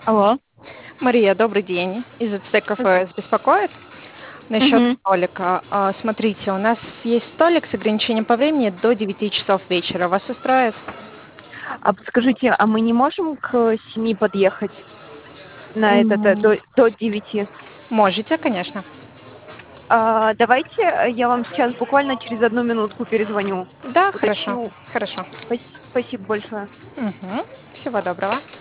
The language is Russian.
Алло. Мария, добрый день. Из ацтек М, ФС беспокоит насчет мгм. столика. Смотрите, у нас есть столик с ограничением по времени до 9 часов вечера. Вас устроит? А подскажите, а мы не можем к 7 подъехать на этот, М, до 9? Можете, конечно. Давайте, я вам сейчас буквально через одну минутку перезвоню. Да, хорошо, Уточню. хорошо. Спасибо большое. Мгм. Всего доброго.